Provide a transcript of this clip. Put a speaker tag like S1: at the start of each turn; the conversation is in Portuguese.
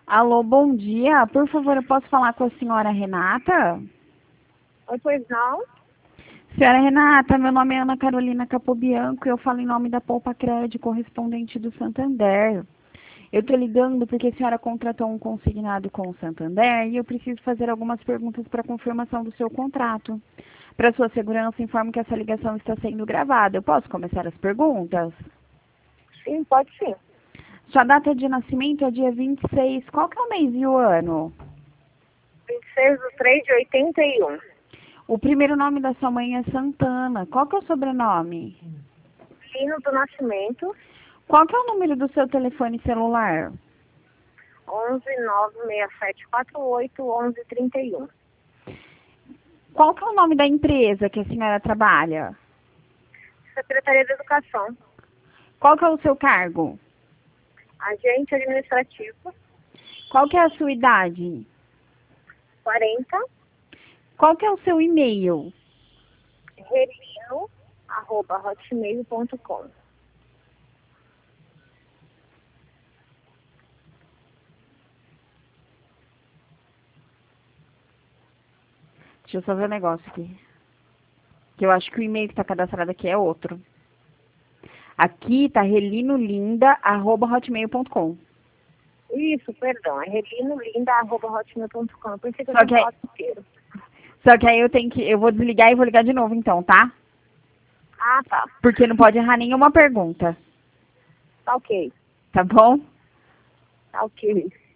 S1: Alô, bom dia. Por favor, eu posso falar com a senhora Renata?
S2: Oi, pois não?
S1: Senhora Renata, meu nome é Ana Carolina Capobianco e eu falo em nome da Poupa Crédito, correspondente do Santander. Eu estou ligando porque a senhora contratou um consignado com o Santander e eu preciso fazer algumas perguntas para confirmação do seu contrato. Para sua segurança, informo que essa ligação está sendo gravada. Eu posso começar as perguntas?
S2: Sim, pode sim.
S1: Sua data de nascimento é dia 26. Qual que é o mês e o ano?
S2: 26/3/81.
S1: O primeiro nome da sua mãe é Santana. Qual que é o sobrenome?
S2: Lino do Nascimento,
S1: Qual que é o número do seu telefone celular?
S2: 11 96748 1131.
S1: Qual que é o nome da empresa que a senhora trabalha?
S2: Secretaria de Educação,
S1: Qual que é o seu cargo?
S2: agente administrativo,
S1: Qual que é a sua idade?
S2: 40,
S1: Qual que é o seu e-mail?
S2: relino@hotmail.com.
S1: Deixa eu só ver um negócio aqui. Que eu acho que o e-mail que está cadastrado aqui é outro. Aqui tá relinolinda@hotmail.com.
S2: Isso, perdão, é relinolinda@hotmail.com. Eu pensei que eu
S1: Só
S2: tinha
S1: que aí,
S2: falado inteiro.
S1: só que aí eu vou desligar e vou ligar de novo então, tá?
S2: Ah, tá.
S1: Porque não pode errar nenhuma pergunta,
S2: Tá ok.
S1: tá bom?
S2: Tá ok.